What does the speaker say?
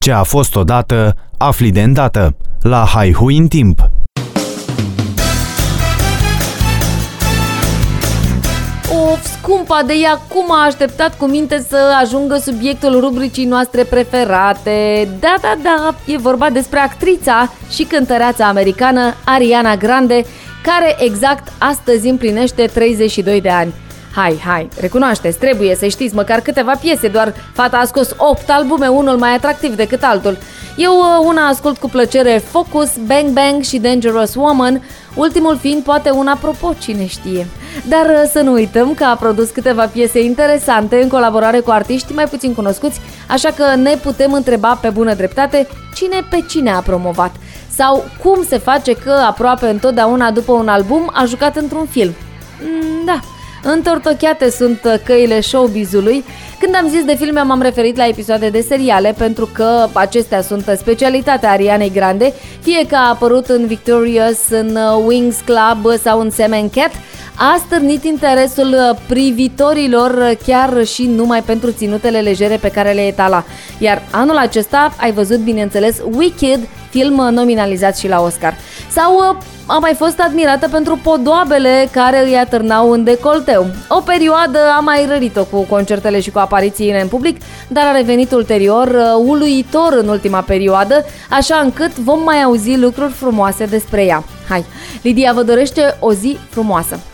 Ce a fost odată, afli de îndată. La Haihui în timp. Of, scumpa de ea, cum a așteptat cu minte să ajungă subiectul rubricii noastre preferate. Da, e vorba despre actrița și cântăreața americană Ariana Grande, care exact astăzi împlinește 32 de ani. Hai, recunoașteți, trebuie să știți măcar câteva piese, doar fata a scos 8 albume, unul mai atractiv decât altul. Eu una ascult cu plăcere Focus, Bang Bang și Dangerous Woman, ultimul fiind poate un apropo, cine știe. Dar să nu uităm că a produs câteva piese interesante în colaborare cu artiști mai puțin cunoscuți, așa că ne putem întreba pe bună dreptate cine pe cine a promovat. Sau cum se face că aproape întotdeauna după un album a jucat într-un film. Da, întortocheate sunt căile showbiz-ului. Când am zis de filme, m-am referit la episoade de seriale, pentru că acestea sunt specialitatea Arianei Grande, fie că a apărut în Victorious, în Wings Club sau în Sam & Cat, a stârnit interesul privitorilor chiar și numai pentru ținutele legere pe care le etala. Iar anul acesta ai văzut, bineînțeles, Wicked, film nominalizat și la Oscar. Sau a mai fost admirată pentru podoabele care îi atârnau în decolteu. O perioadă a mai rărit-o cu concertele și cu aparițiile în public, dar a revenit ulterior, uluitor în ultima perioadă, așa încât vom mai auzi lucruri frumoase despre ea. Hai, Lidia vă dorește o zi frumoasă!